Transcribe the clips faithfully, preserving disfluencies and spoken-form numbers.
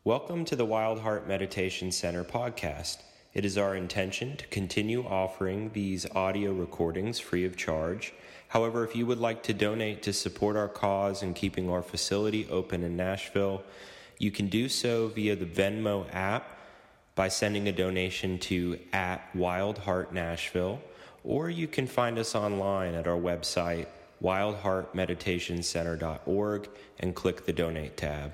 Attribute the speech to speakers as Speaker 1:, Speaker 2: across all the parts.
Speaker 1: Welcome to the Wild Heart Meditation Center podcast. It is our intention to continue offering these audio recordings free of charge. However, if you would like to donate to support our cause in keeping our facility open in Nashville, you can do so via the Venmo app by sending a donation to at Wild Heart Nashville, or you can find us online at our website, wild heart meditation center dot org, and click the Donate tab.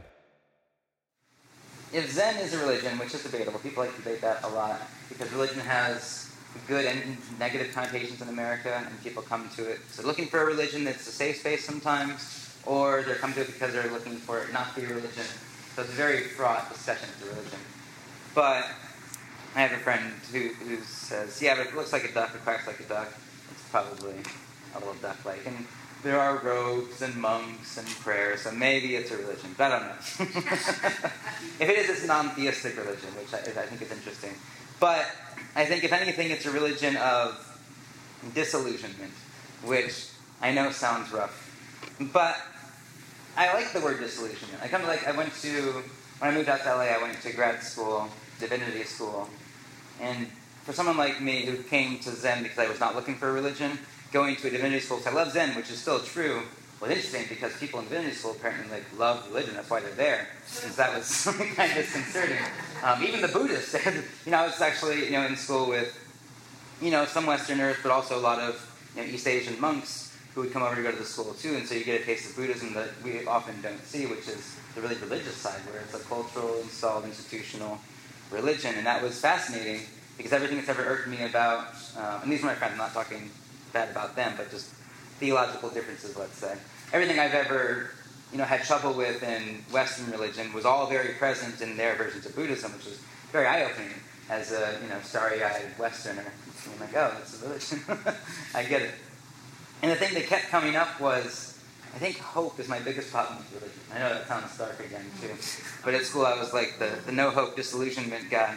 Speaker 2: If Zen is a religion, which is debatable, people like to debate that a lot, because religion has good and negative connotations in America, and people come to it so looking for a religion that's a safe space sometimes, or they're coming to it because they're looking for it not to be a religion. So it's a very fraught discussion of religion. But I have a friend who, who says, yeah, but if it looks like a duck, it quacks like a duck, it's probably a little duck-like. And there are robes and monks and prayers, so maybe it's a religion, but I don't know. If it is, it's a non-theistic religion, which I, I think is interesting. But I think, if anything, it's a religion of disillusionment, which I know sounds rough. But I like the word disillusionment. I kind of like, I went to, when I moved out to L A, I went to grad school, divinity school, and for someone like me who came to Zen because I was not looking for a religion, going to a divinity school, because I love Zen, which is still true, was interesting because people in divinity school apparently like love religion. That's why they're there. Since that was kind of disconcerting. Um, even the Buddhists, you know, I was actually you know in school with you know some Westerners, but also a lot of you know, East Asian monks who would come over to go to the school too, and so you get a taste of Buddhism that we often don't see, which is the really religious side, where it's a cultural, installed, institutional religion, and that was fascinating because everything that's ever irked me about, uh, and these are my friends, I'm not talking bad about them, but just theological differences, let's say. Everything I've ever, you know, had trouble with in Western religion was all very present in their versions of Buddhism, which was very eye-opening as a, you know, starry-eyed Westerner. I'm like, oh, that's a religion. I get it. And the thing that kept coming up was, I think hope is my biggest problem with religion. I know that sounds stark again, too. But at school I was like the, the no-hope disillusionment guy.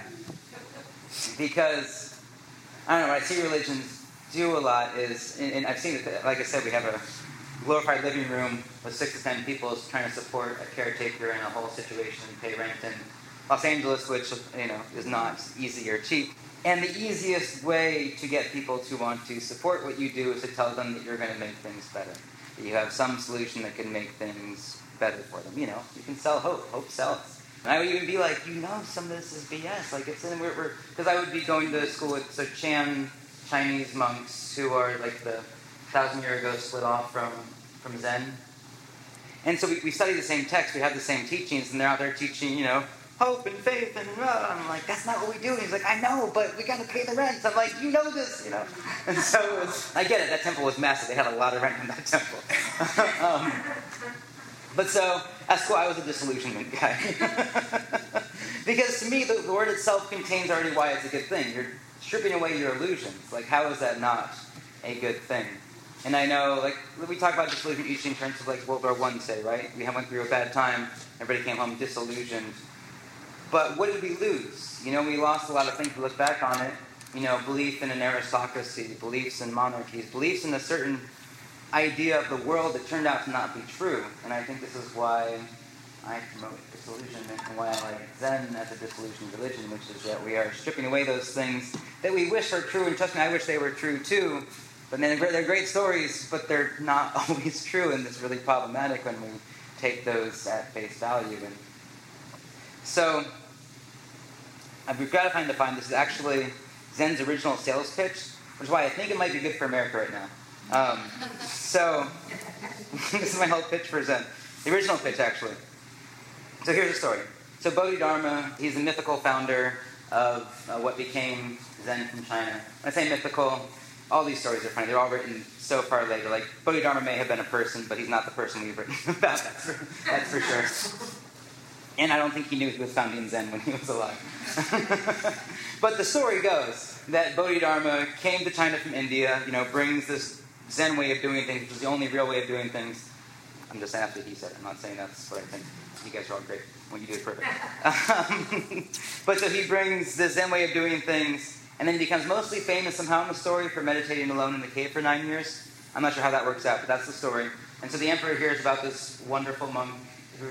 Speaker 2: Because, I don't know, what I see religions do a lot is, and, and I've seen it, like I said, we have a glorified living room with six to ten people trying to support a caretaker in a whole situation, pay rent in Los Angeles, which, you know, is not easy or cheap. And the easiest way to get people to want to support what you do is to tell them that you're going to make things better. That you have some solution that can make things better for them. You know, you can sell hope. Hope sells. And I would even be like, you know, some of this is B S. Like, it's in, we're, we're, because I would be going to school with, so Chan, Chinese monks who are like the thousand year ago split off from, from Zen. And so we, we study the same text, we have the same teachings, and they're out there teaching, you know, hope and faith, and uh, I'm like, that's not what we do. And he's like, I know, but we got to pay the rent. I'm like, you know this, you know. And so it was, I get it, that temple was massive. They had a lot of rent in that temple. um, but so, at school, I was a disillusionment guy. Because to me, the, the word itself contains already why it's a good thing. You're stripping away your illusions. Like, how is that not a good thing? And I know, like, we talk about disillusionment usually in terms of, like, World War One, say, right? We went through a bad time. Everybody came home disillusioned. But what did we lose? You know, we lost a lot of things. We look back on it. You know, belief in an aristocracy, beliefs in monarchies, beliefs in a certain idea of the world that turned out to not be true. And I think this is why I promote disillusionment and why I like Zen as a disillusioned religion, which is that we are stripping away those things that we wish are true. And trust me, I wish they were true too. But then they're great stories, but they're not always true. And it's really problematic when we take those at face value. And so I've been gratifying to find this is actually Zen's original sales pitch, which is why I think it might be good for America right now. Um, so this is my whole pitch for Zen. The original pitch, actually. So here's the story. So Bodhidharma, he's the mythical founder of uh, what became Zen from China. When I say mythical, all these stories are funny. They're all written so far later. Like, Bodhidharma may have been a person, but he's not the person we've written about. That's for, that's for sure. And I don't think he knew he was founding Zen when he was alive. But the story goes that Bodhidharma came to China from India, you know, brings this Zen way of doing things, which is the only real way of doing things. I'm just saying that's what he said. I'm not saying that's what I think. You guys are all great. What you do is perfect. Um, but so he brings the Zen way of doing things, and then he becomes mostly famous somehow in the story for meditating alone in the cave for nine years. I'm not sure how that works out, but that's the story. And so the emperor hears about this wonderful monk who's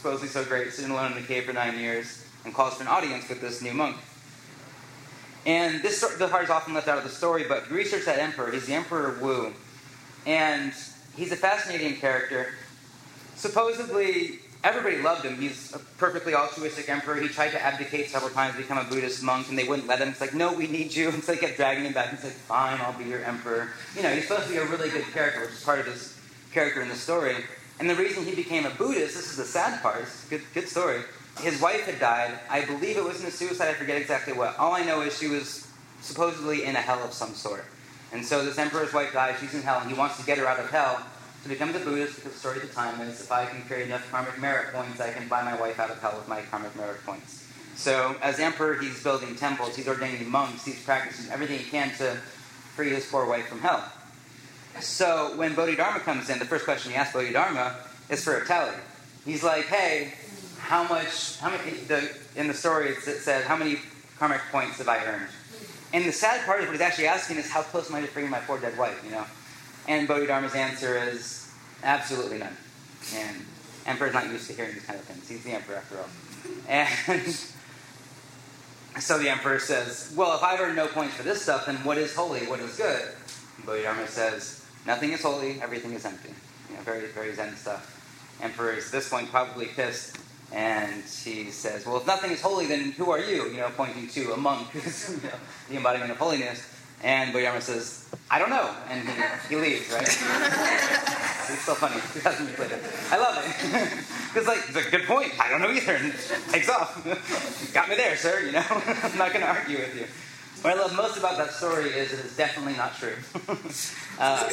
Speaker 2: supposedly so great, sitting alone in the cave for nine years, and calls for an audience with this new monk. And this the part is often left out of the story, but if you research that emperor, he's the Emperor Wu. And he's a fascinating character. Supposedly, everybody loved him. He's a perfectly altruistic emperor. He tried to abdicate several times to become a Buddhist monk, and they wouldn't let him. It's like, no, we need you. And so they kept dragging him back. He's like, fine, I'll be your emperor. You know, he's supposed to be a really good character, which is part of his character in the story. And the reason he became a Buddhist, this is the sad part, it's a good, good story. His wife had died. I believe it was in a suicide. I forget exactly what. All I know is she was supposedly in a hell of some sort. And so this emperor's wife dies. She's in hell, and he wants to get her out of hell. To become a Buddhist, because the story at the time is, if I can carry enough karmic merit points, I can buy my wife out of hell with my karmic merit points. So as emperor, he's building temples, he's ordaining monks, he's practicing everything he can to free his poor wife from hell. So when Bodhidharma comes in, the first question he asks Bodhidharma is for a tally. He's like, hey, how much, how many, the, in the story it said, how many karmic points have I earned? And the sad part is what he's actually asking is, how close am I to freeing my poor dead wife, you know? And Bodhidharma's answer is, absolutely none. And emperor's not used to hearing these kind of things. He's the emperor after all. And so the emperor says, well, if I've earned no points for this stuff, then what is holy, what is good? And Bodhidharma says, nothing is holy, everything is empty. You know, very, very Zen stuff. Emperor is at this point probably pissed, and he says, well, if nothing is holy, then who are you? You know, pointing to a monk who's, you know, the embodiment of holiness. And Bodhidharma says, I don't know. And he, he leaves, right? It's so funny. two thousand years later. I love it. Because, like, it's a good point. I don't know either. And takes off. Got me there, sir, you know? I'm not going to argue with you. What I love most about that story is that it's definitely not true. uh,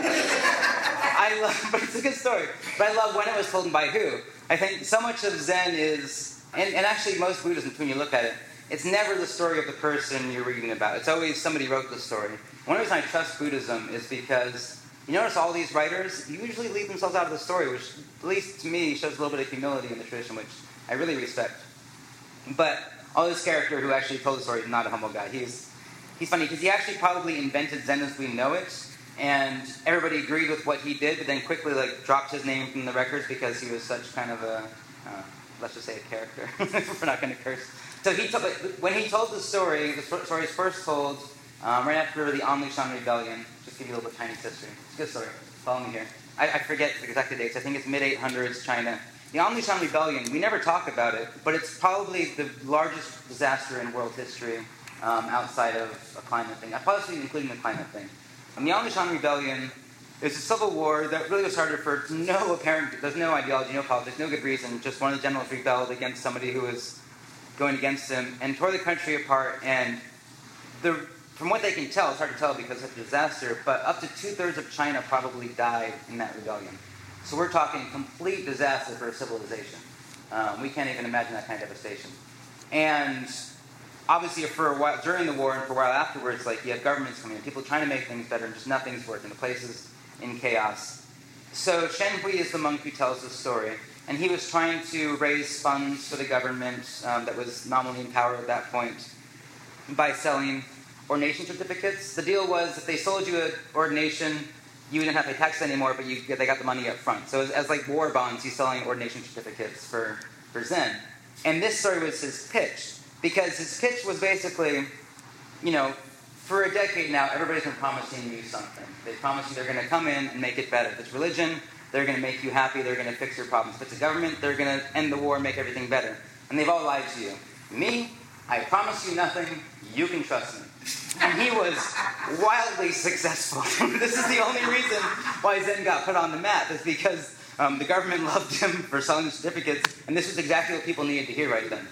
Speaker 2: I love, but it's a good story. But I love when it was told and by who. I think so much of Zen is, and, and actually most Buddhism, when you look at it, it's never the story of the person you're reading about. It's always somebody wrote the story. One reason I trust Buddhism is because you notice all these writers usually leave themselves out of the story, which, at least to me, shows a little bit of humility in the tradition, which I really respect. But all this character who actually told the story is not a humble guy. He's he's funny because he actually probably invented Zen as we know it, and everybody agreed with what he did, but then quickly like dropped his name from the records because he was such kind of a, uh, let's just say a character. We're not going to curse. So he told, when he told the story, the story is first told um, right after the Anlishan Rebellion. Just give you a little bit of Chinese history. It's a good story. Follow me here. I, I forget the exact dates. I think it's mid eight hundreds China. The Anlishan Rebellion, we never talk about it, but it's probably the largest disaster in world history um, outside of a climate thing, possibly including the climate thing. And the Anlishan Rebellion is a civil war that really was started for no apparent, there's no ideology, no politics, no good reason. Just one of the generals rebelled against somebody who was going against him and tore the country apart. And the, from what they can tell, it's hard to tell because it's a disaster, but up to two-thirds of China probably died in that rebellion. So we're talking complete disaster for a civilization. Um, we can't even imagine that kind of devastation. And obviously for a while, during the war and for a while afterwards, like you have governments coming in, people trying to make things better, and just nothing's working. The place is in chaos. So Shen Hui is the monk who tells the story. And he was trying to raise funds for the government um, that was nominally in power at that point by selling ordination certificates. The deal was if they sold you an ordination, you didn't have to pay tax anymore, but you, they got the money up front. So as, as like war bonds, he's selling ordination certificates for, for Zen. And this story was his pitch. Because his pitch was basically, you know, for a decade now, everybody's been promising you something. They promise you they're going to come in and make it better. If it's religion, they're going to make you happy, they're going to fix your problems. If it's a government, they're going to end the war and make everything better. And they've all lied to you. Me, I promise you nothing, you can trust me. And he was wildly successful. This is the only reason why Zen got put on the map, is because um, the government loved him for selling the certificates, and this was exactly what people needed to hear right then.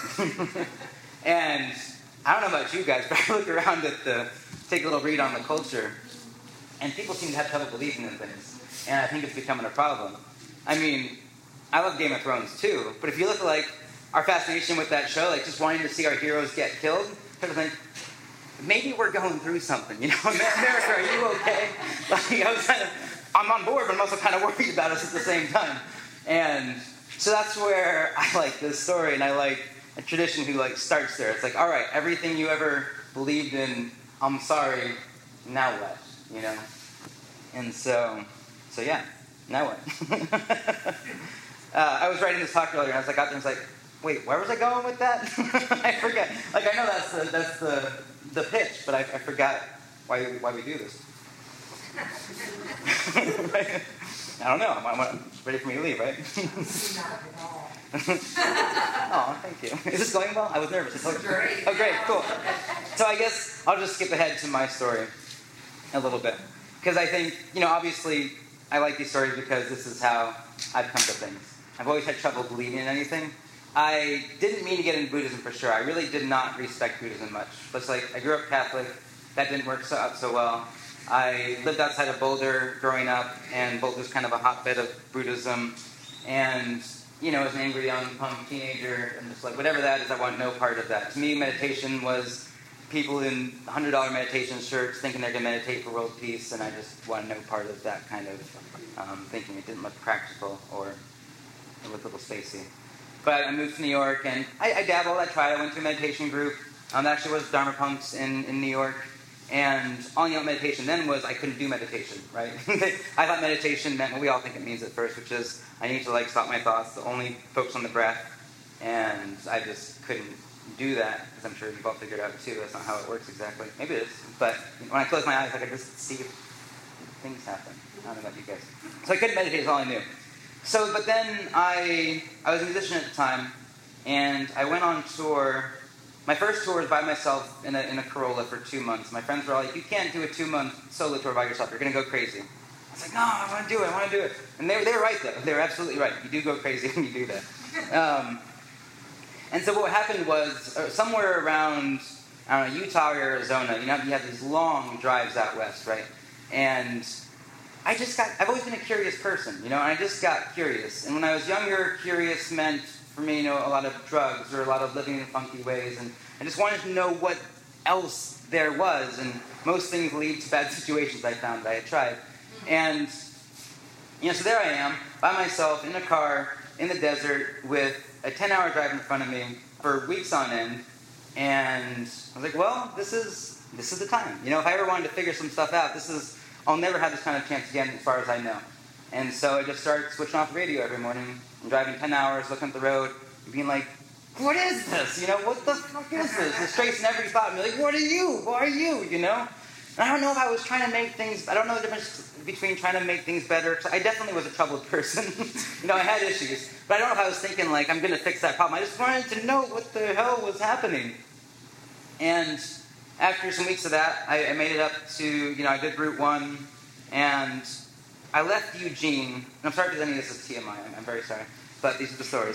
Speaker 2: And I don't know about you guys, but I look around at the, take a little read on the culture, and people seem to have trouble believing in things. And I think it's becoming a problem. I mean, I love Game of Thrones too, but if you look at like our fascination with that show, like just wanting to see our heroes get killed, people think, maybe we're going through something, you know? America, are you okay? Like, I was kind of, I'm on board, but I'm also kind of worried about us at the same time. And so that's where I like this story, and I like a tradition who like starts there. It's like, all right, everything you ever believed in, I'm sorry, now what? You know? And so, so yeah, now what? uh, I was writing this talk earlier, and as I got there, I was like, wait, where was I going with that? I forget. Like, I know that's the, that's the, the pitch, but I, I forgot why, why we do this. Right? I don't know. I'm, I'm ready for me to leave, right?
Speaker 3: Not at all.
Speaker 2: Oh, thank you. Is this going well? I was nervous. It's like,
Speaker 3: Great.
Speaker 2: Oh, great, cool. So I guess I'll just skip ahead to my story a little bit. Because I think, you know, obviously, I like these stories because this is how I've come to things. I've always had trouble believing in anything. I didn't mean to get into Buddhism for sure. I really did not respect Buddhism much. But it's like, I grew up Catholic. That didn't work so, out so well. I lived outside of Boulder growing up, and Boulder's kind of a hotbed of Buddhism. And, you know, as an angry young punk teenager, I'm just like, whatever that is, I want no part of that. To me, meditation was people in one hundred dollar meditation shirts thinking they're going to meditate for world peace, and I just want no part of that kind of um, thinking. It didn't look practical, or it looked a little spacey. But I moved to New York, and I, I dabbled, I tried, I went to a meditation group. Um, that actually was Dharma Punks in, in New York. And all you know meditation then was I couldn't do meditation, right? I thought meditation meant what we all think it means at first, which is I need to like stop my thoughts, to only focus on the breath. And I just couldn't do that, because I'm sure you've all figured out too, that's not how it works exactly. Maybe it is. But when I close my eyes, I could just see things happen. I don't know about you guys. So I couldn't meditate is all I knew. So, but then I, I was a musician at the time, and I went on tour. My first tour was by myself in a, in a Corolla for two months. My friends were all like, you can't do a two-month solo tour by yourself. You're going to go crazy. I was like, no, I want to do it. I want to do it. And they, they were right, though. They were absolutely right. You do go crazy when you do that. Um, and so what happened was, uh, somewhere around, I don't know, Utah or Arizona, you know, you have these long drives out west, right? And I just got, I've always been a curious person, you know, and I just got curious. And when I was younger, curious meant, for me, you know, a lot of drugs or a lot of living in funky ways, and I just wanted to know what else there was, and most things lead to bad situations I found that I had tried. And, you know, so there I am, by myself, in a car, in the desert, with a ten-hour drive in front of me for weeks on end, and I was like, well, this is, this is the time. You know, if I ever wanted to figure some stuff out, this is, I'll never have this kind of chance again as far as I know. And so I just started switching off the radio every morning. I'm driving ten hours, looking at the road, and being like, what is this? You know, what the fuck is this? Just tracing every thought and be like, what are you? What are you? You know? And I don't know if I was trying to make things, I don't know the difference between trying to make things better. I definitely was a troubled person. You know, I had issues. But I don't know if I was thinking, like, I'm going to fix that problem. I just wanted to know what the hell was happening. And after some weeks of that, I, I made it up to, you know, I did Route one, and I left Eugene, and I'm sorry if any of this is T M I, I'm, I'm very sorry, but these are the stories.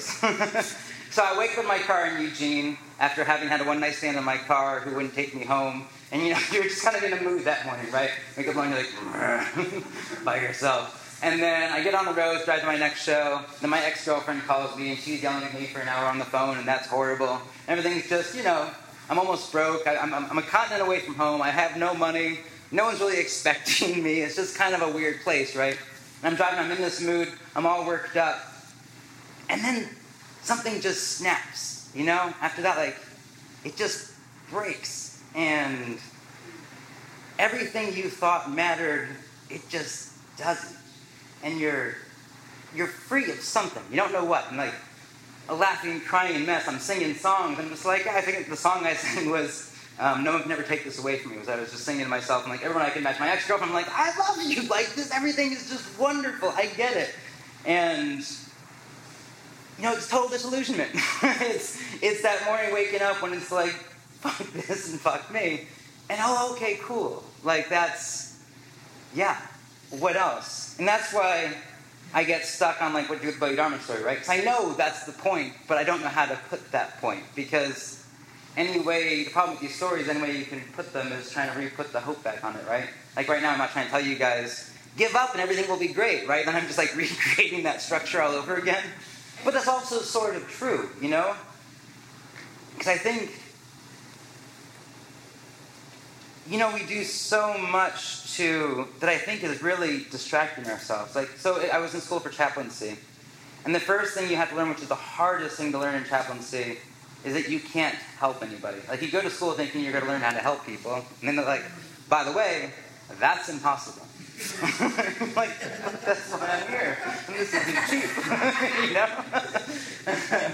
Speaker 2: So I wake up in my car in Eugene after having had a one-night stand in my car who wouldn't take me home, and you know, you're just kind of in a mood that morning, right? Wake up morning, you're like, by yourself. And then I get on the road, drive to my next show, then my ex-girlfriend calls me, and she's yelling at me for an hour on the phone, and that's horrible. Everything's just, you know, I'm almost broke, I, I'm, I'm a continent away from home, I have no money, no one's really expecting me. It's just kind of a weird place, right? And I'm driving, I'm in this mood, I'm all worked up. And then something just snaps, you know? After that, like, it just breaks. And everything you thought mattered, it just doesn't. And you're you're free of something. You don't know what. I'm like a laughing, crying mess. I'm singing songs. I'm just like, I think the song I sang was Um, no one can ever take this away from me. Was I was just singing to myself, and like everyone I can match. My ex-girlfriend, I'm like, I love you. Like this, everything is just wonderful. I get it. And you know, it's total disillusionment. it's it's that morning waking up when it's like, fuck this and fuck me, and oh, okay, cool. Like that's, yeah. What else? And that's why I get stuck on like what to do with the Bodhidharma story, right? Because I know that's the point, but I don't know how to put that point because. Any way, the problem with these stories, any way you can put them is trying to re-put the hope back on it, right? Like right now, I'm not trying to tell you guys, give up and everything will be great, right? Then I'm just like recreating that structure all over again. But that's also sort of true, you know? Because I think, you know, we do so much to, that I think is really distracting ourselves. Like, so I was in school for chaplaincy. And the first thing you have to learn, which is the hardest thing to learn in chaplaincy, is that you can't help anybody. Like, you go to school thinking you're going to learn how to help people, and then they're like, by the way, that's impossible. Like, that's why I'm here. And this isn't cheap. You know?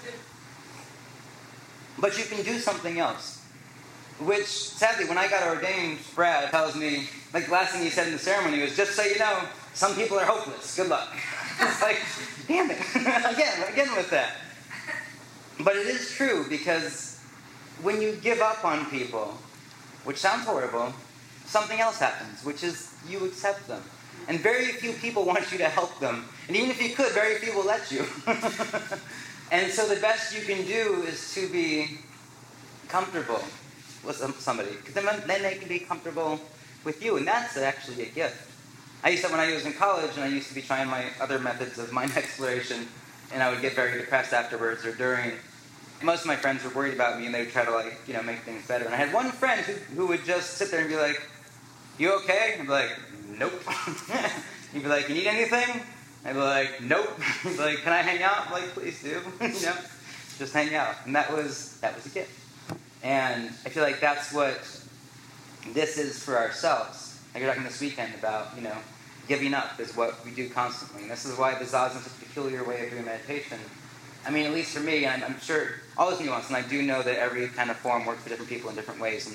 Speaker 2: But you can do something else. Which, sadly, when I got ordained, Brad tells me, like, the last thing he said in the ceremony was, just so you know, some people are hopeless. Good luck. It's like, damn it. again, again with that. But it is true, because when you give up on people, which sounds horrible, something else happens, which is you accept them. And very few people want you to help them. And even if you could, very few will let you. And so the best you can do is to be comfortable with somebody. Because then, then they can be comfortable with you. And that's actually a gift. I used to, when I was in college, and I used to be trying my other methods of mind exploration, and I would get very depressed afterwards or during. Most of my friends were worried about me, and they would try to, like, you know, make things better. And I had one friend who, who would just sit there and be like, "You okay?" I'd be like, "Nope." He'd be like, "You need anything?" I'd be like, "Nope." He'd be like, "Can I hang out?" I'm like, "Please do." You know, just hang out. And that was that was a gift. And I feel like that's what this is for ourselves. Like you're talking this weekend about, you know, giving up is what we do constantly. And this is why the Zazen is such a peculiar way of doing meditation. I mean, at least for me, and I'm sure all is nuanced, and I do know that every kind of form works for different people in different ways.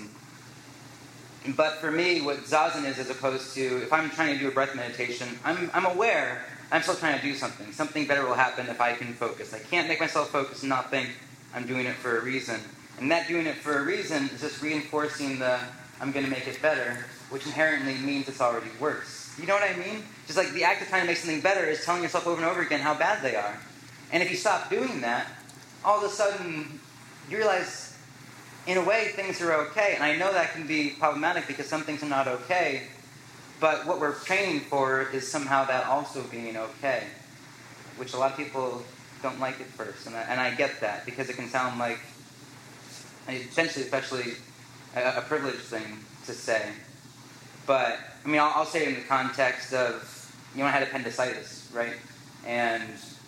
Speaker 2: And But for me, what Zazen is, as opposed to, if I'm trying to do a breath meditation, I'm, I'm aware I'm still trying to do something. Something better will happen if I can focus. I can't make myself focus and not think I'm doing it for a reason. And that doing it for a reason is just reinforcing the I'm going to make it better, which inherently means it's already worse. You know what I mean? Just like the act of trying to make something better is telling yourself over and over again how bad they are. And if you stop doing that, all of a sudden you realize, in a way, things are okay. And I know that can be problematic because some things are not okay. But what we're training for is somehow that also being okay, which a lot of people don't like at first. And I, and I get that, because it can sound like, essentially, especially a, a privileged thing to say. But, I mean, I'll, I'll say it in the context of, you know, I had appendicitis, right? And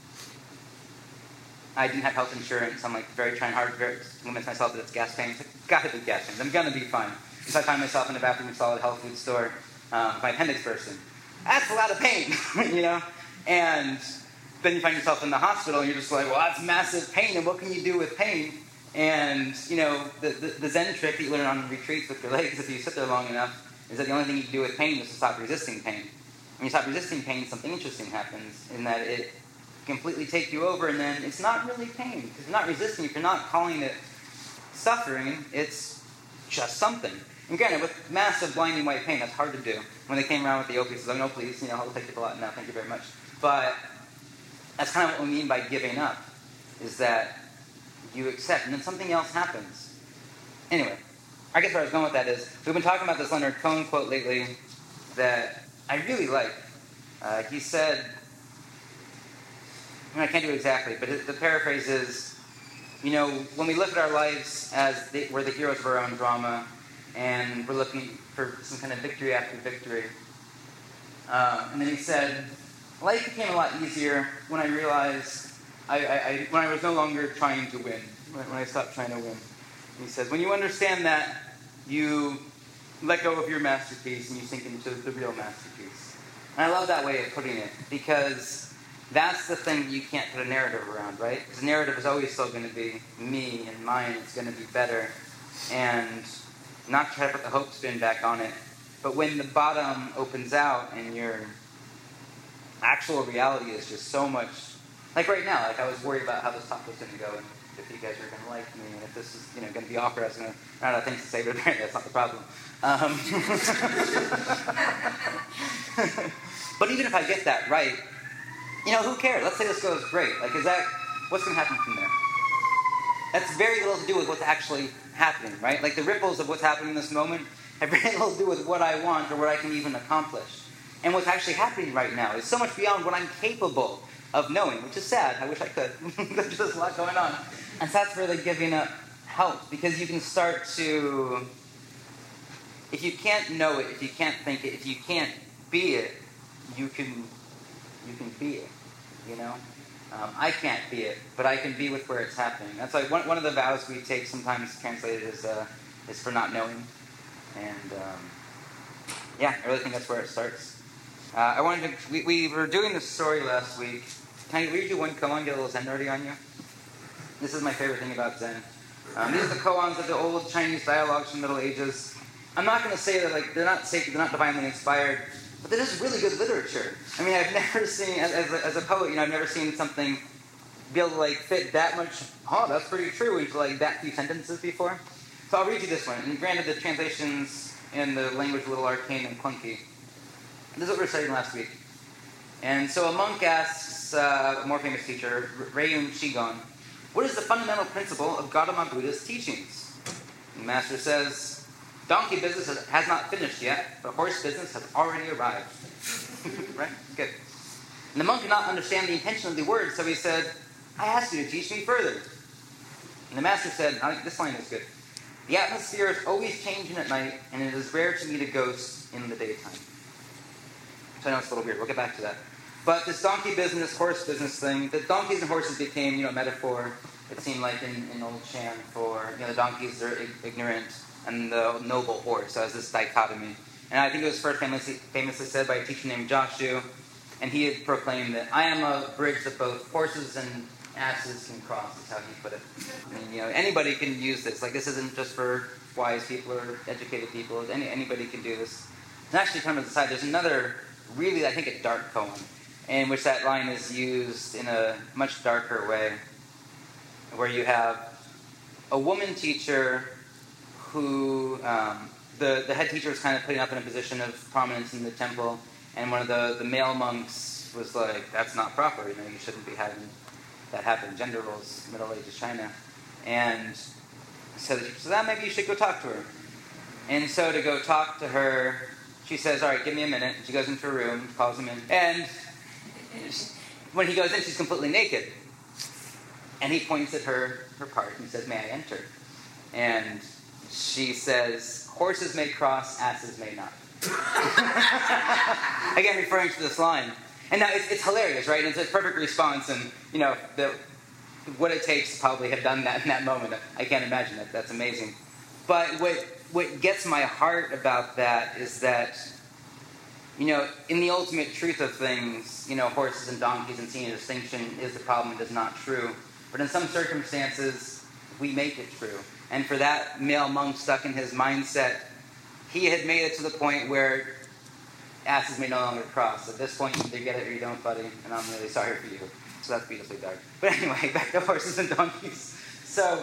Speaker 2: I didn't have health insurance. I'm like very trying hard to convince myself that it's gas pains. It's got to be gas pains. I'm going to be fine. Because I find myself in the bathroom of a solid health food store, um, my appendix bursting. That's a lot of pain, you know? And then you find yourself in the hospital, and you're just like, well, that's massive pain, and what can you do with pain? And, you know, the, the, the Zen trick that you learn on retreats with your legs, if you sit there long enough, is that the only thing you can do with pain is to stop resisting pain. When you stop resisting pain, something interesting happens, in that it completely take you over, and then it's not really pain, because you're not resisting. If you're not calling it suffering, it's just something. And granted, with massive blinding white pain, that's hard to do. When they came around with the opiates, like, no, please, you know, I'll take it a lot now, thank you very much. But that's kind of what we mean by giving up, is that you accept, and then something else happens. Anyway, I guess where I was going with that is, we've been talking about this Leonard Cohen quote lately that I really like. Uh, he said, I mean, I can't do it exactly, but the paraphrase is, you know, when we look at our lives as the, we're the heroes of our own drama, and we're looking for some kind of victory after victory. Uh, and then he said, life became a lot easier when I realized, I, I, I, when I was no longer trying to win, when, when I stopped trying to win. And he says, when you understand that, you let go of your masterpiece and you sink into the real masterpiece. And I love that way of putting it, because that's the thing you can't put a narrative around, right? Because the narrative is always still going to be me and mine. It's going to be better. And not try to put the hope spin back on it. But when the bottom opens out and your actual reality is just so much... Like right now, like I was worried about how this talk was going to go, and if you guys were going to like me, and if this is, you know, going to be awkward, I was going to run out of things to say, but apparently that's not the problem. Um, but even if I get that right, you know, who cares? Let's say this goes great. Like, is that, what's going to happen from there? That's very little to do with what's actually happening, right? Like the ripples of what's happening in this moment have very little to do with what I want or what I can even accomplish. And what's actually happening right now is so much beyond what I'm capable of knowing, which is sad. I wish I could. There's just a lot going on. And so that's where the giving up helps, because you can start to, if you can't know it, if you can't think it, if you can't be it, you can, you can be it, you know? Um, I can't be it, but I can be with where it's happening. That's like one, one of the vows we take, sometimes translated as uh, is for not knowing. And um, yeah, I really think that's where it starts. Uh, I wanted to, we, we were doing this story last week. Can I read you one koan, get a little Zen nerdy on you? This is my favorite thing about Zen. Um, these are the koans of the old Chinese dialogues from the Middle Ages. I'm not going to say that like they're not sacred, they're not divinely inspired, but they're just really good literature. I mean, I've never seen, as, as, a, as a poet, you know, I've never seen something be able to like fit that much, oh, that's pretty true, into like that few sentences before. So I'll read you this one. And granted, the translations in the language are a little arcane and clunky. This is what we were studying last week. And so a monk asks uh, a more famous teacher, Rayun Shigon, what is the fundamental principle of Gautama Buddha's teachings? And the master says, donkey business has, has not finished yet, but horse business has already arrived. Right? Good. And the monk could not understand the intention of the words, so he said, I asked you to teach me further. And the master said, I think this line is good. The atmosphere is always changing at night, and it is rare to meet a ghost in the daytime. So I know it's a little weird. We'll get back to that. But this donkey business, horse business thing, the donkeys and horses became, you know, a metaphor, it seemed like in, in Old Chan for, you know, the donkeys are ig- ignorant and the noble horse. So it was this dichotomy. And I think it was first famously, famously said by a teacher named Joshu, and he had proclaimed that I am a bridge that both horses and asses can cross, is how he put it. I mean, you know, anybody can use this. Like, this isn't just for wise people or educated people. Any, anybody can do this. And actually, coming to the side, there's another really, I think, a dark koan, in which that line is used in a much darker way, where you have a woman teacher who, um, the, the head teacher was kind of putting up in a position of prominence in the temple, and one of the, the male monks was like, that's not proper, you know, you shouldn't be having that happen, gender roles, Middle Ages China. And so the teacher says, ah, maybe you should go talk to her. And so to go talk to her, she says, all right, give me a minute. And she goes into her room, calls him in. And when he goes in, she's completely naked. And he points at her, her part and says, may I enter? And she says, horses may cross, asses may not. Again, referring to this line. And now it's, it's hilarious, right? And it's a perfect response. And, you know, the, what it takes to probably have done that in that moment. I can't imagine it. That's amazing. But what what gets my heart about that is that, you know, in the ultimate truth of things, you know, horses and donkeys and seeing a distinction is the problem, it is not true. But in some circumstances, we make it true. And for that male monk stuck in his mindset, he had made it to the point where asses may no longer cross. At this point, you either get it or you don't, buddy, and I'm really sorry for you. So that's beautifully dark. But anyway, back to horses and donkeys. So,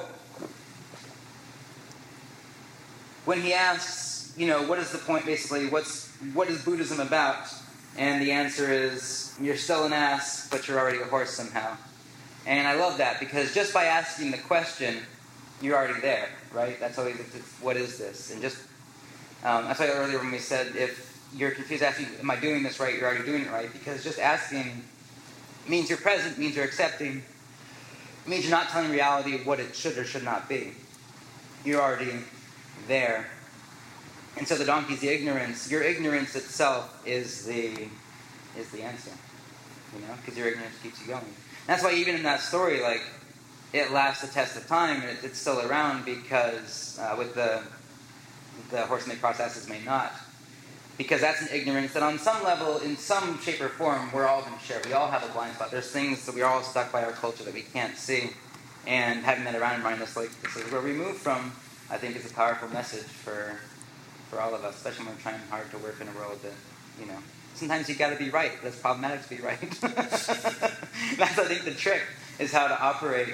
Speaker 2: when he asks, you know, what is the point, basically, what's what is Buddhism about? And the answer is, you're still an ass, but you're already a horse somehow. And I love that, because just by asking the question, you're already there, right? That's always, it's, it's, what is this? And just, um, that's why earlier when we said, if you're confused asking, am I doing this right? You're already doing it right, because just asking means you're present, means you're accepting, means you're not telling reality what it should or should not be. You're already there. And so the donkey's the ignorance. Your ignorance itself is the is the answer. You know, because your ignorance keeps you going. And that's why even in that story, like, it lasts the test of time, and it, it's still around, because uh, with the the horse may cross, asses may not. Because that's an ignorance that on some level, in some shape or form, we're all going to share. We all have a blind spot. There's things that we're all stuck by our culture that we can't see. And having that around and remind us, like, this is where we move from, I think is a powerful message for for all of us, especially when we're trying hard to work in a world that, you know, sometimes you got to be right, but it's problematic to be right. That's, I think, the trick, is how to operate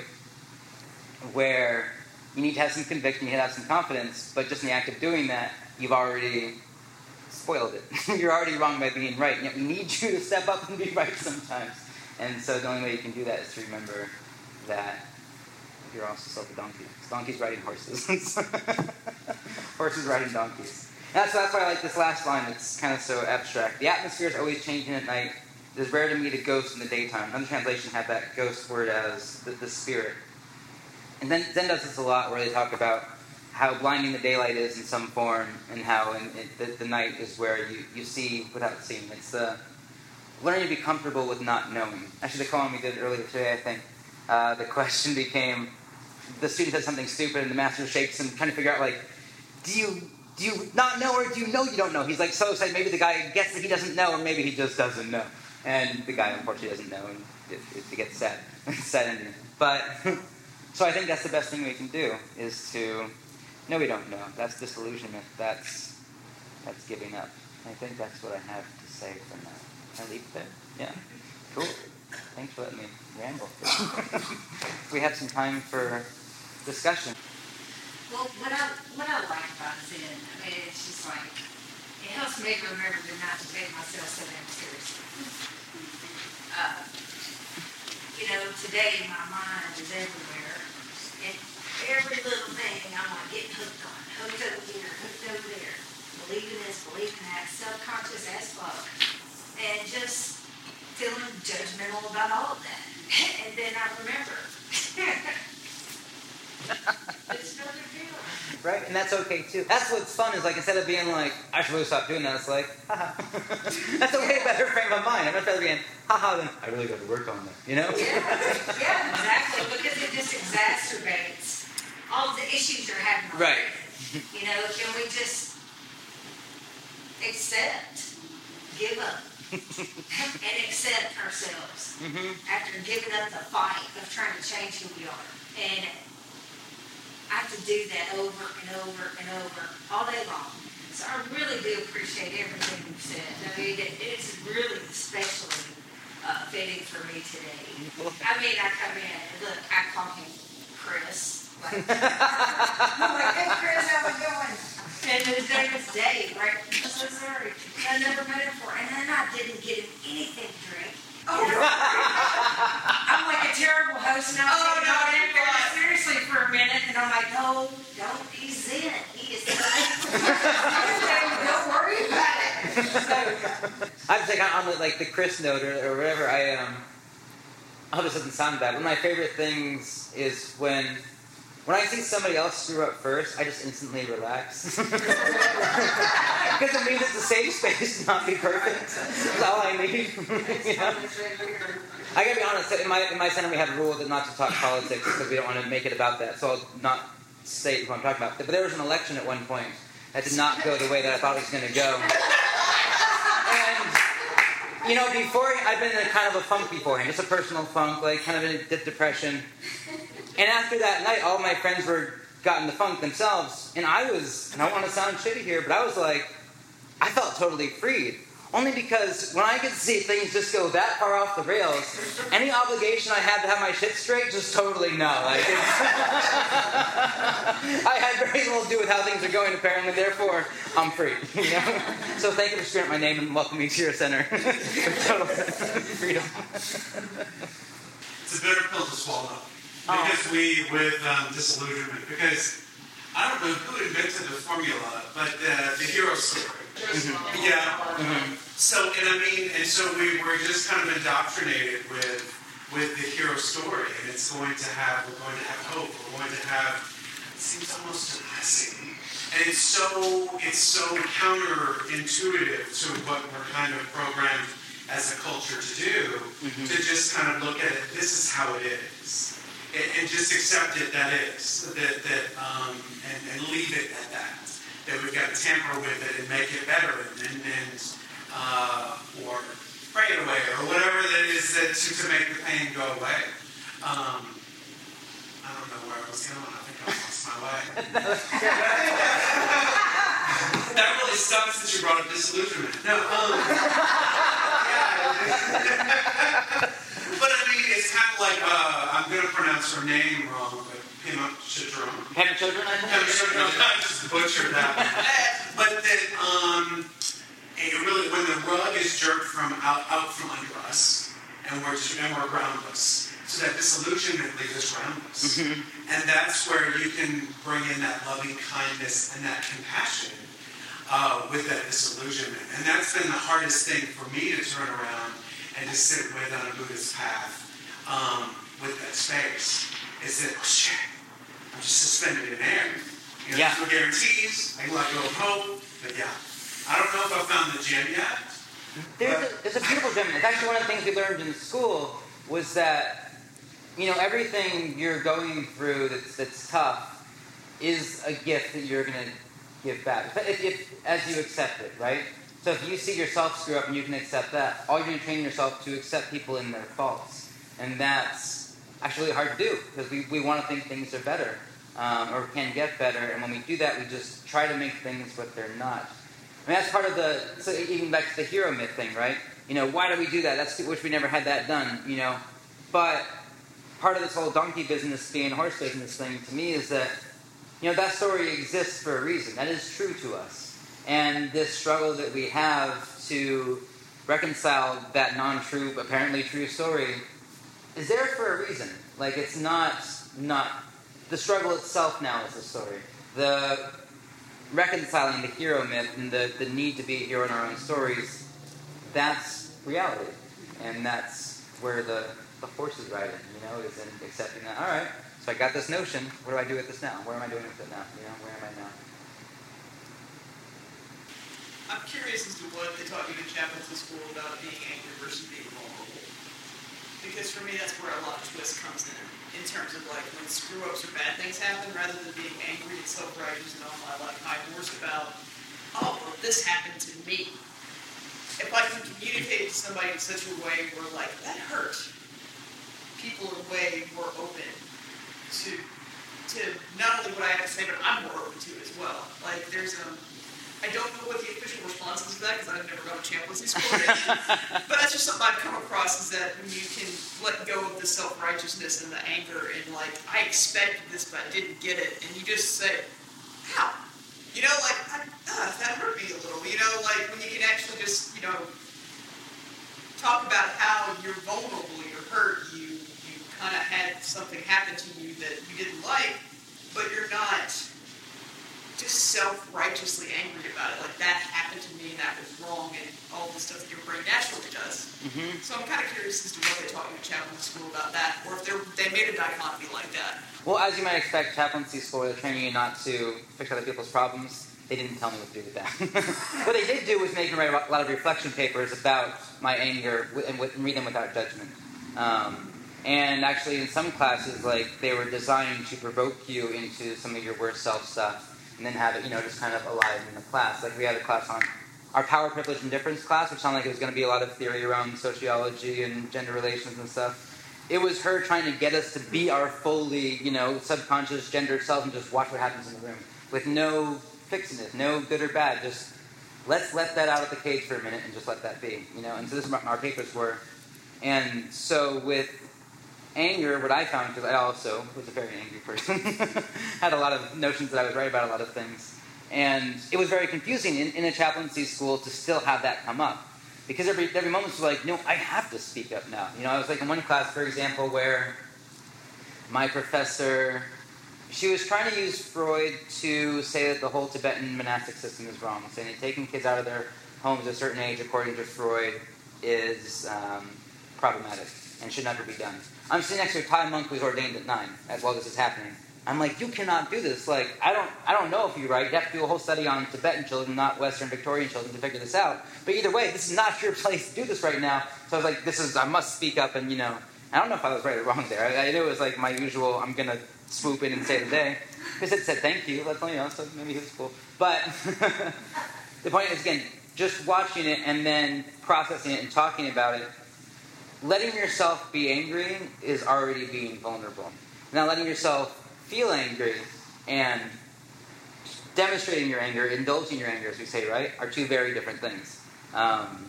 Speaker 2: where you need to have some conviction, you need to have some confidence, but just in the act of doing that, you've already spoiled it. You're already wrong by being right, and yet we need you to step up and be right sometimes. And so the only way you can do that is to remember that you're also still the donkey. It's donkeys riding horses. Horses riding donkeys. And that's, that's why I like this last line. It's kind of so abstract. The atmosphere is always changing at night. It is rare to meet a ghost in the daytime. Another translation had that ghost word as the, the spirit. And then Zen does this a lot, where they talk about how blinding the daylight is in some form, and how in, in, the, the night is where you, you see without seeing. It's the learning to be comfortable with not knowing. Actually, the koan we did earlier today, I think, uh, the question became, the student says something stupid, and the master shakes him, trying to figure out, like, do you do you not know, or do you know you don't know? He's like so excited. Maybe the guy gets that he doesn't know, or maybe he just doesn't know. And the guy, unfortunately, doesn't know, and it, it, it gets sad. sad ending. But, so I think that's the best thing we can do, is to, no, we don't know. That's disillusionment. That's, that's giving up. I think that's what I have to say for now. Can I leave it there? Yeah. Cool. Thanks for letting me ramble. We have some time for discussion.
Speaker 3: Well, what I what I like about Zen, I mean, it's just like, it helps me remember to not to take myself so damn seriously. Uh, you know, today my mind is everywhere, and every little thing I'm like getting hooked on, hooked over here, hooked over there, believing this, believing that, self-conscious as fuck, and just feeling judgmental about all of that. And then I remember. It's no big deal.
Speaker 2: Right? And that's okay too. That's what's fun is like instead of being like, I should really stop doing that, it's like, haha. That's a way better frame of mind. I'm not rather being, haha, then I really got to work on that. You know?
Speaker 3: Yeah, yeah, exactly. Because it just exacerbates all the issues you're having. Already.
Speaker 2: Right.
Speaker 3: You know, can we just accept, give up, and accept ourselves
Speaker 2: Mm-hmm.
Speaker 3: after giving up the fight of trying to change who we are? And I have to do that over and over and over all day long. So I really do appreciate everything you've said. I mean, it, it's really especially uh, fitting for me today. I mean, I come in and look, I call him Chris. Like, I'm like, hey Chris, how we going? And his name is Dave, right? I'm so sorry. I never met him before. And then I didn't get him anything to drink. Oh, I'm like a terrible host now. Oh, no, I didn't very seriously for a minute, and I'm like, no, don't. He's in. He is in. Don't worry about it. So,
Speaker 2: I was like on the like the Chris note or, or whatever. I um, I hope this doesn't sound bad. One of my favorite things is when when I see somebody else screw up first, I just instantly relax because it means it's a safe space to not be perfect. That's all I need. You know? I gotta be honest. In my in my center, we have a rule that not to talk politics because we don't want to make it about that. So I'll not state what I'm talking about. But there was an election at one point that did not go the way that I thought it was going to go. And you know, before I'd been in a kind of a funk beforehand, just a personal funk, like kind of in a deep depression. And after that night, all my friends were got in the funk themselves, and I was, and I don't want to sound shitty here, but I was like, I felt totally freed. Only because when I could see things just go that far off the rails, any obligation I had to have my shit straight, just totally no. Like, it's I had very little to do with how things are going, apparently, therefore, I'm free. You know? So thank you for screwing up my name and welcoming me to your center. Total freedom.
Speaker 4: It's a bitter pill to swallow. Because we, with um, disillusionment, because I don't know who invented the formula, but uh, the hero story. Mm-hmm. Yeah. Mm-hmm. So, and I mean, and so we were just kind of indoctrinated with with the hero story, and it's going to have, we're going to have hope, we're going to have, it seems almost depressing. And it's so, it's so counterintuitive to what we're kind of programmed as a culture to do, mm-hmm. to just kind of look at it, this is how it is. And just accept it that is, that, that um, and, and leave it at that. That we've got to tamper with it and make it better, and, and uh, or pray it away, or whatever that is that to, to make the pain go away. Um, I don't know where I was going. I think I lost my way. That really sucks that you brought up disillusionment. No, um, yeah. But I mean, it's kind of like, uh, I'm going to pronounce her name wrong, but Pema Chodron.
Speaker 2: Pema Chodron?
Speaker 4: Pema Chodron. I just butchered that. But then, um, it really, when the rug is jerked from out, out from under us, and we're, just, and we're groundless, so that disillusionment leaves us groundless. Mm-hmm. And that's where you can bring in that loving kindness and that compassion uh, with that disillusionment. And that's been the hardest thing for me to turn around and to sit with on a Buddhist path um, with that space. Is that, oh shit, I'm just suspended in air. You know, yeah. There's no guarantees. I can let go of hope. But yeah, I don't know if I've found the gem yet.
Speaker 2: There's a, there's a beautiful gem. It's actually one of the things we learned in school was that, you know, everything you're going through that's, that's tough is a gift that you're going to give back. If, if, as you accept it, right? So if you see yourself screw up and you can accept that, all you're going to train yourself to accept people in their faults. And that's actually hard to do, because we, we want to think things are better, um, or can get better, and when we do that, we just try to make things what they're not. I mean, that's part of the, so even back to the hero myth thing, right? You know, why do we do that? That's wish we never had that done, you know. But part of this whole donkey business, being horse business thing, to me, is that, you know, that story exists for a reason. That is true to us. And this struggle that we have to reconcile that non-true, apparently true story is there for a reason. Like, it's not, not, the struggle itself now is the story. The reconciling the hero myth and the, the need to be a hero in our own stories, that's reality. And that's where the, the horse is riding, you know, is in accepting that, all right, so I got this notion, what do I do with this now? Where am I doing with it now? You know, where am I now?
Speaker 5: I'm curious as to what they taught you in chaplaincy school about being angry versus being vulnerable. Because for me, that's where a lot of twist comes in, in terms of like when screw-ups or bad things happen, rather than being angry and self-righteous and all my like high horse about, oh, well, this happened to me. If I can communicate to somebody in such a way where like, that hurt, people are way more open to to not only what I have to say, but I'm more open to it as well. Like there's um. I don't know what the official response is to that, because I've never gone to chaplaincy school. But that's just something I've come across, is that when you can let go of the self-righteousness and the anger, and like, I expected this, but I didn't get it, and you just say, ow. You know, like, I, uh, that hurt me a little. You know, like, when you can actually just, you know, talk about how you're vulnerable, you're hurt, you, you kind of had something happen to you that you didn't like, but you're not just self-righteously angry about it. Like, that happened to me and that was wrong, and all the stuff that your brain naturally does. Mm-hmm. So I'm kind of curious as to what they taught you in chaplaincy school about that, or if they made a dichotomy like that.
Speaker 2: Well, as you might expect, chaplaincy school, they're training you not to fix other people's problems. They didn't tell me what to do with that. What they did do was make me write a lot of reflection papers about my anger and read them without judgment. Um, and actually, in some classes, like, they were designed to provoke you into some of your worst self stuff, and then have it, you know, just kind of alive in the class. Like, we had a class on our power, privilege, and difference class, which sounded like it was going to be a lot of theory around sociology and gender relations and stuff. It was her trying to get us to be our fully, you know, subconscious gendered self and just watch what happens in the room. With no fixing it, no good or bad, just let's let that out of the cage for a minute and just let that be, you know. And so this is what our papers were. And so with anger, what I found, because I also was a very angry person, had a lot of notions that I was right about a lot of things. And it was very confusing in, in a chaplaincy school to still have that come up. Because every every moment was like, no, I have to speak up now. You know, I was like in one class, for example, where my professor, she was trying to use Freud to say that the whole Tibetan monastic system is wrong. Saying that taking kids out of their homes at a certain age, according to Freud, is um, problematic and should never be done. I'm sitting next to a Thai monk who's ordained at nine, as while this is happening. I'm like, you cannot do this. Like, I don't I don't know if you're right. You have to do a whole study on Tibetan children, not Western Victorian children, to figure this out. But either way, this is not your place to do this right now. So I was like, this is, I must speak up and, you know, I don't know if I was right or wrong there. I, I knew it was like my usual, I'm going to swoop in and save the day. Because it said thank you. That's, you know, so maybe it was cool. But the point is, again, just watching it and then processing it and talking about it, letting yourself be angry is already being vulnerable. Now, letting yourself feel angry and demonstrating your anger, indulging your anger, as we say, right, are two very different things. Um,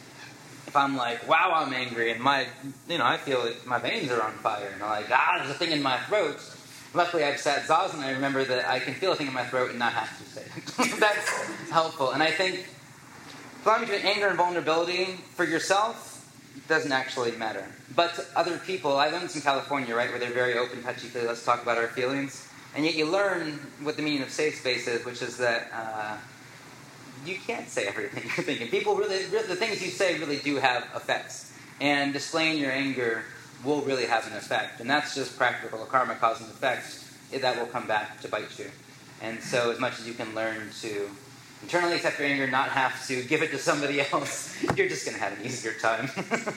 Speaker 2: if I'm like, wow, I'm angry, and my, you know, I feel like my veins are on fire, and I'm like, ah, there's a thing in my throat. Luckily, I've sat zazen, and I remember that I can feel a thing in my throat and not have to say it. That's helpful. And I think finding between anger and vulnerability for yourself doesn't actually matter. But to other people, I learned this in California, right, where they're very open, touchy-feely, let's talk about our feelings. And yet you learn what the meaning of safe space is, which is that uh, you can't say everything you're thinking. People really, really, the things you say really do have effects. And displaying your anger will really have an effect. And that's just practical karma cause and effect. That will come back to bite you. And so as much as you can learn to internally accept your anger, not have to give it to somebody else, you're just going to have an easier time.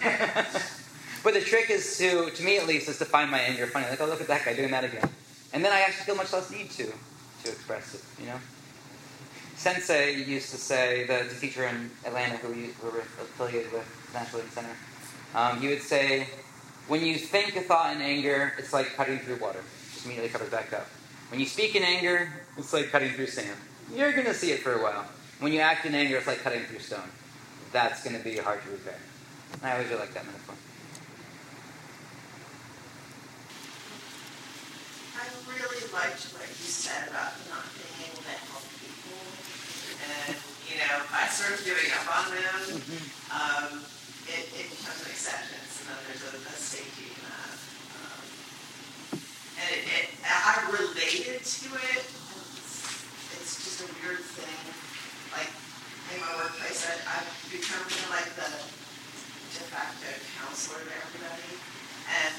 Speaker 2: But the trick is to, to me at least, is to find my anger funny. Like, oh, look at that guy doing that again. And then I actually feel much less need to, to express it, you know? Sensei used to say, the, the teacher in Atlanta who we who were affiliated with National Living Center, um, he would say, when you think a thought in anger, it's like cutting through water. Just immediately covers back up. When you speak in anger, it's like cutting through sand. You're going to see it for a while. When you act in anger, it's like cutting through stone. That's going to be hard to repair. I always really like that metaphor.
Speaker 6: I really liked what you said about not being able to help people. And, you know, by sort of giving up on them, mm-hmm. um, it, it becomes an acceptance, and then there's a, a safety in that. Um, and it, it, I related to it. It's, it's just a weird thing. Like, in my workplace, I, I've become kind of like the de facto counselor to everybody. And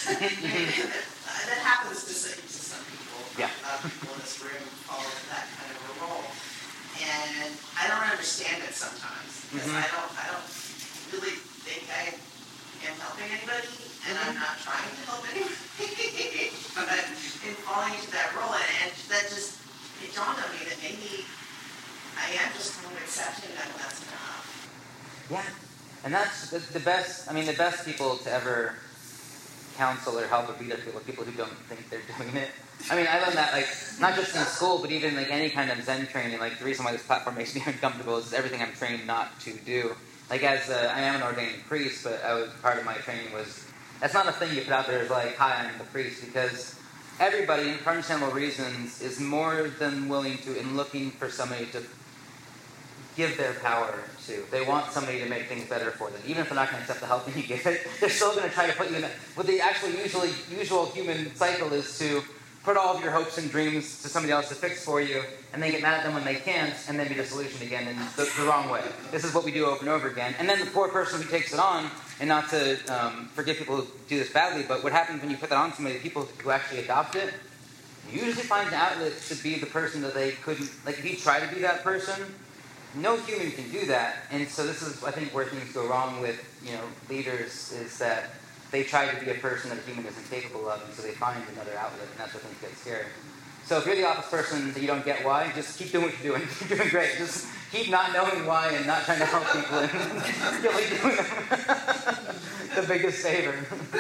Speaker 6: that happens to some, to some people.
Speaker 2: Yeah.
Speaker 6: A lot of people in this room fall into that kind of a role. And I don't understand it sometimes. Because mm-hmm. I don't I don't really think I am helping anybody, and mm-hmm. I'm not trying to help anybody. But in falling into that role, and, and that just, it dawned on me that maybe I am just kind of accepting that that's enough.
Speaker 2: Yeah. And that's the, the best, I mean, the best people to ever counsel or help or be there for people, people who don't think they're doing it. I mean, I learned that, like, not just in school, but even, like, any kind of Zen training. Like, the reason why this platform makes me uncomfortable is everything I'm trained not to do. Like, as a, I am an ordained priest, but I was, part of my training was, that's not a thing you put out there as, like, hi, I'm the priest, because everybody, for understandable reasons, is more than willing to, in looking for somebody to give their power to. They want somebody to make things better for them. Even if they're not going to accept the help that you give it, they're still going to try to put you in that. What the actual usually usual human cycle is to put all of your hopes and dreams to somebody else to fix for you, and then get mad at them when they can't, and then be disillusioned again in the, the wrong way. This is what we do over and over again. And then the poor person who takes it on, and not to um, forgive people who do this badly, but what happens when you put that on somebody, the people who actually adopt it, usually find an outlet to be the person that they couldn't, like if you try to be that person, no human can do that. And so this is, I think, where things go wrong with, you know, leaders, is that they try to be a person that a human isn't capable of, and so they find another outlet, and that's where things get scary. So if you're the office person that you don't get why, just keep doing what you're doing. You're doing great. Just keep not knowing why and not trying to help people, and you'll be doing them the biggest favor.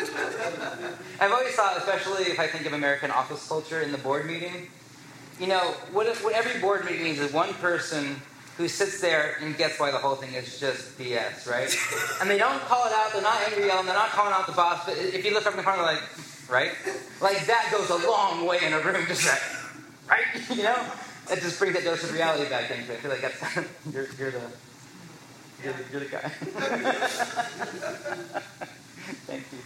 Speaker 2: I've always thought, especially if I think of American office culture in the board meeting, you know, what, if, what every board meeting needs is one person who sits there and gets why the whole thing is just B S, right? And they don't call it out, they're not angry yelling, they're not calling out the boss, but if you look up in the corner, like, right? Like, that goes a long way in a room, just like, right? You know? It just brings that dose of reality back into it. I feel like that's, you're, you're the, you're the, you're the guy. Thank you.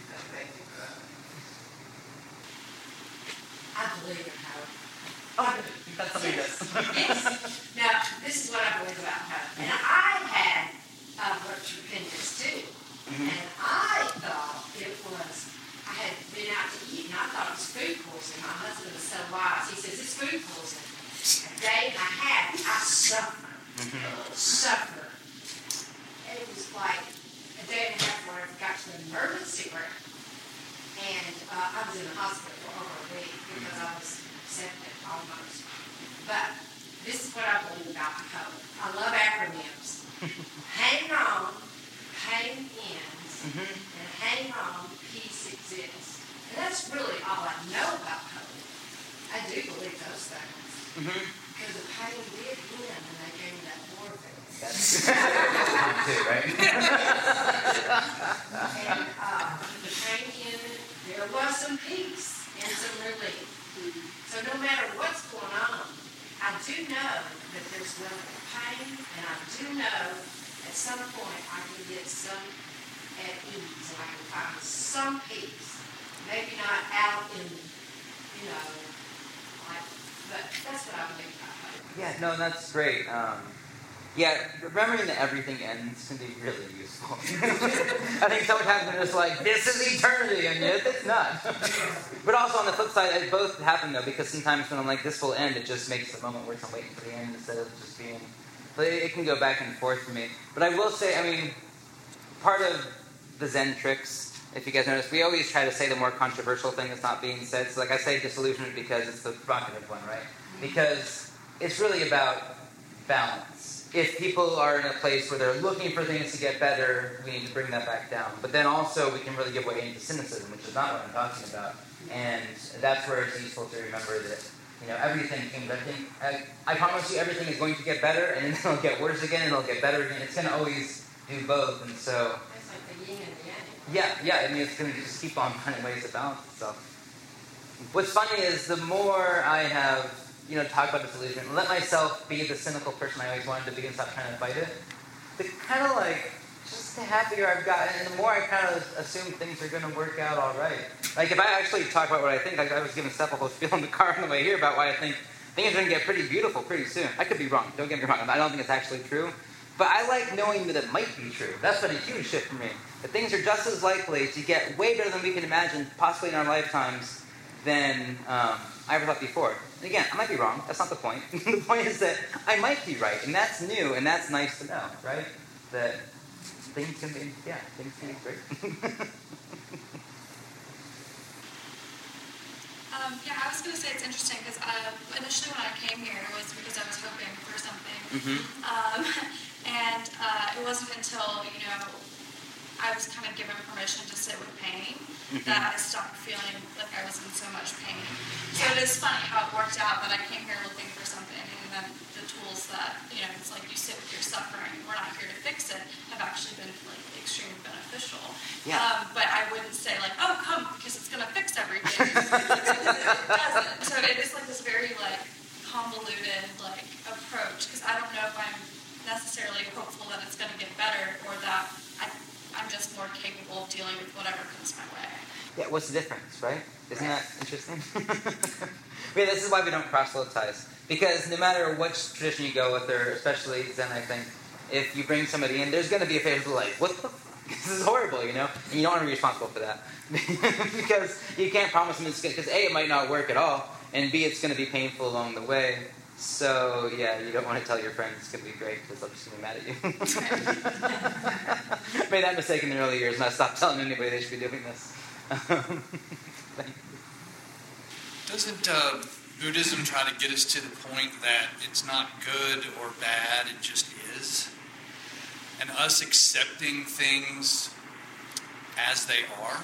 Speaker 3: I believe in hope.
Speaker 2: Oh, that's something else.
Speaker 3: Yes. Now, this is what I believe about hope. And I had uh, worked for Pinterest too. Mm-hmm. And I thought it was, I had been out to eat, and I thought it was food poisoning. My husband was so wise. He says, it's food poisoning. A day and a half, I suffered. Mm-hmm. Suffered. And it was like a day and a half where I got to the emergency room. And uh, I was in the hospital for over a week because I was septic almost. But this is what I believe about hope. I love acronyms. Hang on, pain ends, mm-hmm. and hang on, peace exists. And that's really all I know about hope. I do believe those things. Mm-hmm. Because the pain did win, and they gave me that warfare.
Speaker 2: That's too, right?
Speaker 3: And uh, the pain ended, there was some peace and some relief. So no matter what's going on, I do know that there's no pain, and I do know at some point I can get some at ease, and I can find some peace. Maybe not out in, you know, like, but that's what I believe about hope.
Speaker 2: Yeah, no, that's great. Um, yeah, remembering that everything ends can be really useful. I think so much happens and it's like, this is eternity, and yet it's not. But also on the flip side, it both happen though, because sometimes when I'm like, this will end, it just makes the moment where I'm waiting for the end instead of just being, but it, it can go back and forth for me. But I will say, I mean, part of the Zen tricks, if you guys notice, we always try to say the more controversial thing that's not being said. So like I say disillusionment because it's the provocative one, right? Because it's really about balance. If people are in a place where they're looking for things to get better, we need to bring that back down. But then also we can really give way into cynicism, which is not what I'm talking about. And that's where it's useful to remember that, you know, everything can, I think, I, I promise you everything is going to get better, and then it'll get worse again, and it'll get better again. It's going to always do both, and so...
Speaker 7: It's like the yin and the yang.
Speaker 2: Yeah, yeah, I mean, it's going to just keep on finding ways to balance itself. What's funny is the more I have, you know, talked about disillusionment, let myself be the cynical person I always wanted to be and stop trying to fight it, the kind of like, just the happier I've gotten, and the more I kind of assume things are going to work out all right. Like, if I actually talk about what I think, like I was giving Steph a whole spiel in the car on the way here about why I think things are going to get pretty beautiful pretty soon. I could be wrong. Don't get me wrong. I don't think it's actually true. But I like knowing that it might be true. That's been a huge shift for me. That things are just as likely to get way better than we can imagine, possibly in our lifetimes, than um, I ever thought before. And again, I might be wrong. That's not the point. The point is that I might be right, and that's new, and that's nice to know, right? That things can be, yeah, things can be great.
Speaker 8: um, yeah, I was going to say it's interesting because uh, initially when I came here it was because I was hoping for something. Mm-hmm. Um, and uh, it wasn't until, you know, I was kind of given permission to sit with pain mm-hmm. that I stopped feeling like I was in so much pain. So it is funny how it worked out that I came here looking for something, and then the tools that, you know, it's like you sit with your suffering, we're not here to fix it, have actually been like extremely beneficial.
Speaker 2: Yeah.
Speaker 8: Um, but I wouldn't say like, oh, come, because it's going to fix everything. It doesn't. So it is like this very like convoluted like approach, because I don't know if I'm necessarily hopeful that it's going to get better, or that I, I'm just more capable of dealing with whatever comes my way.
Speaker 2: Yeah, what's the difference, right? Isn't that interesting? Yeah, this is why we don't proselytize. Because no matter which tradition you go with, or especially Zen, I think, if you bring somebody in, there's going to be a phase of like, what the fuck? This is horrible, you know? And you don't want to be responsible for that. Because you can't promise them it's going to, because A, it might not work at all, and B, it's going to be painful along the way. So, yeah, you don't want to tell your friends it's going to be great, because they'll just be mad at you. Made that mistake in the early years, and I stopped telling anybody they should be doing this.
Speaker 9: Doesn't uh, Buddhism try to get us to the point that it's not good or bad, it just is? And us accepting things as they are?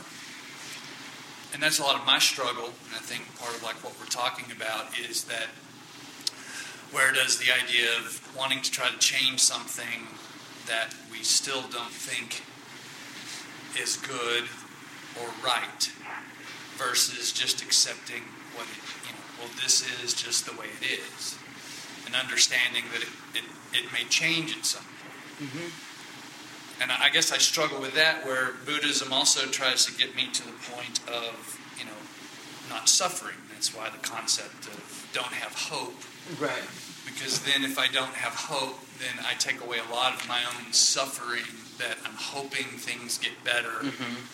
Speaker 9: And that's a lot of my struggle, and I think part of like what we're talking about is that where does the idea of wanting to try to change something that we still don't think is good or right versus just accepting what it, you know, well, this is just the way it is, and understanding that it, it, it may change at some point. Mm-hmm. And I guess I struggle with that, where Buddhism also tries to get me to the point of, you know, not suffering. That's why the concept of don't have hope.
Speaker 2: Right.
Speaker 9: Because then if I don't have hope, then I take away a lot of my own suffering that I'm hoping things get better. Mm-hmm.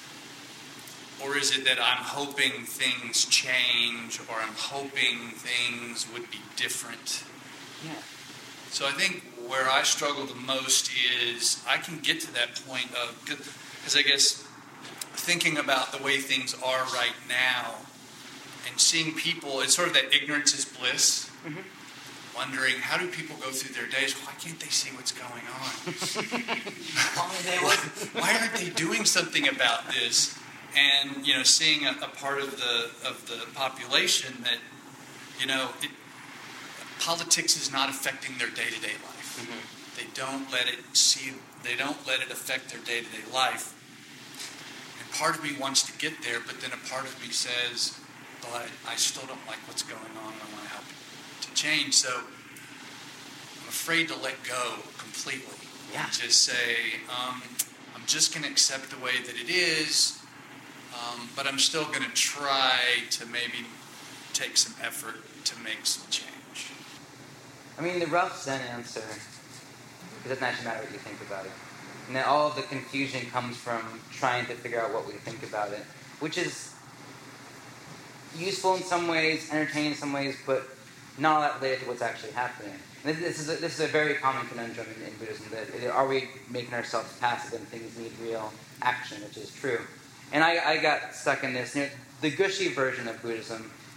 Speaker 9: Or is it that I'm hoping things change, or I'm hoping things would be different?
Speaker 2: Yeah.
Speaker 9: So I think where I struggle the most is I can get to that point of, because I guess thinking about the way things are right now and seeing people, it's sort of that ignorance is bliss. Mm-hmm. Wondering, how do people go through their days? Why can't they see what's going on? why, why aren't they doing something about this? And, you know, seeing a, a part of the of the population that, you know, it, politics is not affecting their day-to-day life. Mm-hmm. They don't let it see. They don't let it affect their day-to-day life. And part of me wants to get there, but then a part of me says, but I still don't like what's going on, and I want to help to change. So I'm afraid to let go completely.
Speaker 2: Yeah.
Speaker 9: And just say, um, I'm just going to accept the way that it is. Um, but I'm still going to try to maybe take some effort to make some change.
Speaker 2: I mean, the rough Zen answer, it doesn't actually matter what you think about it. And then all of the confusion comes from trying to figure out what we think about it, which is useful in some ways, entertaining in some ways, but not all that related to what's actually happening. And this is a, this is a very common conundrum in, in Buddhism, that are we making ourselves passive and things need real action, which is true. And I, I got stuck in this. You know, the Gushy version of Buddhism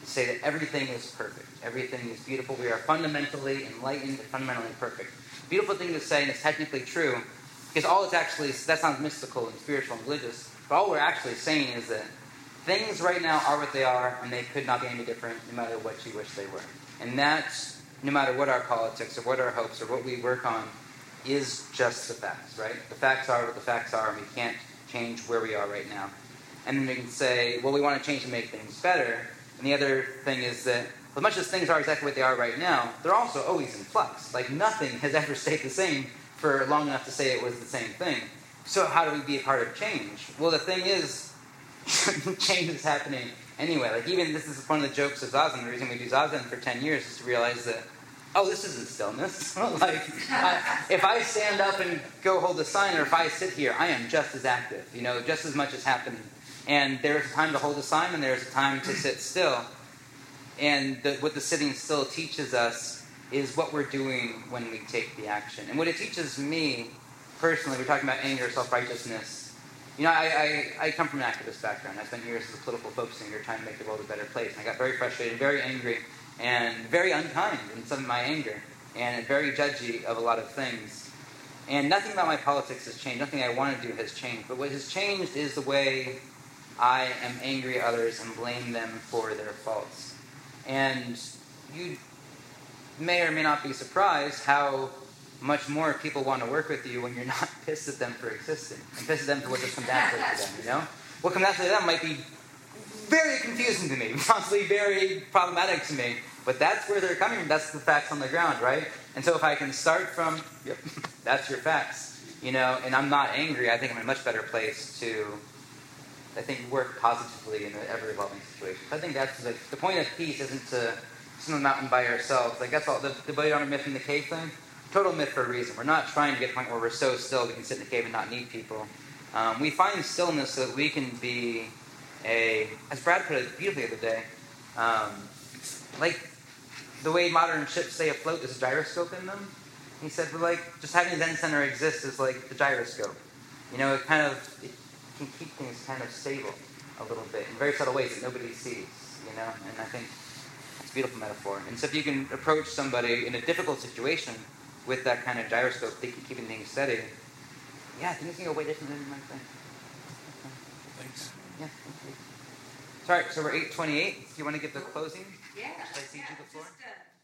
Speaker 2: to say that everything is perfect. Everything is beautiful. We are fundamentally enlightened and fundamentally perfect. Beautiful thing to say, and it's technically true, because all it's actually, that sounds mystical and spiritual and religious, but all we're actually saying is that things right now are what they are, and they could not be any different no matter what you wish they were. And that's, no matter what our politics or what our hopes or what we work on, is just the facts, right? The facts are what the facts are, and we can't change where we are right now. And then we can say, well, we want to change to make things better. And the other thing is that, as much as things are exactly what they are right now, they're also always in flux. Like, nothing has ever stayed the same for long enough to say it was the same thing. So how do we be a part of change? Well, the thing is, change is happening anyway. Like, even this is one of the jokes of Zazen. The reason we do Zazen for ten years is to realize that, oh, this isn't stillness. Like, I, if I stand up and go hold a sign, or if I sit here, I am just as active. You know, just as much is happening. And there's a time to hold a sign, and there's a time to sit still. And the, what the sitting still teaches us is what we're doing when we take the action. And what it teaches me, personally, we're talking about anger, self-righteousness. You know, I, I, I come from an activist background. I spent years as a political folk singer trying to make the world a better place. And I got very frustrated, very angry, and very unkind in some of my anger, and very judgy of a lot of things. And nothing about my politics has changed. Nothing I want to do has changed. But what has changed is the way I am angry at others and blame them for their faults. And you may or may not be surprised how much more people want to work with you when you're not pissed at them for existing, and pissed at them for what just comes naturally to them, you know? What comes naturally to them might be very confusing to me, possibly very problematic to me, but that's where they're coming from. That's the facts on the ground, right? And so if I can start from, yep, that's your facts, you know, and I'm not angry, I think I'm in a much better place to, I think, work positively in an ever-evolving situation. I think that's, like, the point of peace isn't to sit on the mountain by ourselves. Like, that's all, the, the Bodhi Dharma myth in the cave thing, total myth for a reason. We're not trying to get to the point where we're so still we can sit in a cave and not need people. Um, we find stillness so that we can be a, as Brad put it beautifully the other day, um, like the way modern ships stay afloat, there's a gyroscope in them. He said, well, like, just having a Zen center exist is like the gyroscope. You know, it kind of, it can keep things kind of stable a little bit in very subtle ways that nobody sees, you know? And I think it's a beautiful metaphor. And so if you can approach somebody in a difficult situation with that kind of gyroscope, thinking, keeping things steady, yeah, things can go way different than you might think.
Speaker 9: Thanks.
Speaker 2: Yeah, thank you. Sorry, so we're eight twenty-eight. Do you want to give the closing?
Speaker 3: Yeah.
Speaker 2: Should I cede
Speaker 3: yeah,
Speaker 2: you the floor?
Speaker 3: just, uh,